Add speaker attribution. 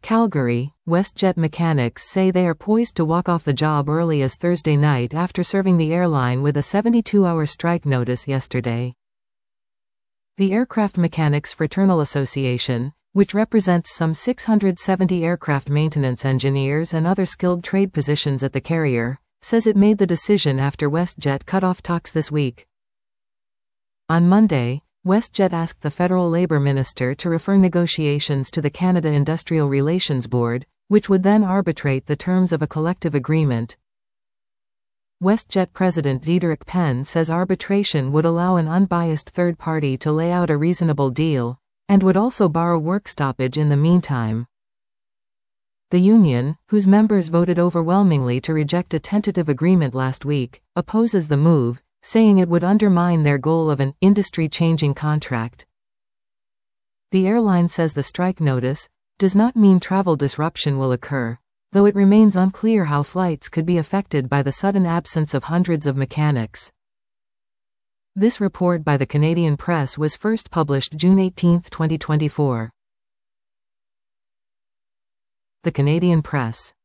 Speaker 1: Calgary, WestJet mechanics say they are poised to walk off the job early as Thursday night after serving the airline with a 72-hour strike notice yesterday. The Aircraft Mechanics Fraternal Association, which represents some 670 aircraft maintenance engineers and other skilled trade positions at the carrier, says it made the decision after WestJet cut off talks this week. On Monday, WestJet asked the federal labor minister to refer negotiations to the Canada Industrial Relations Board, which would then arbitrate the terms of a collective agreement. WestJet President Diederik Penn says arbitration would allow an unbiased third party to lay out a reasonable deal, and would also bar a work stoppage in the meantime. The union, whose members voted overwhelmingly to reject a tentative agreement last week, opposes the move, saying it would undermine their goal of an industry-changing contract. The airline says the strike notice does not mean travel disruption will occur, though it remains unclear how flights could be affected by the sudden absence of hundreds of mechanics. This report by the Canadian Press was first published June 18, 2024. The Canadian Press.